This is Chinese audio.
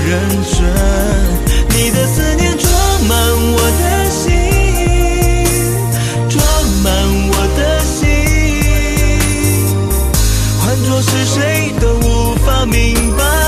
认真，你的思念装满我的心，装满我的心，换作是谁都无法明白。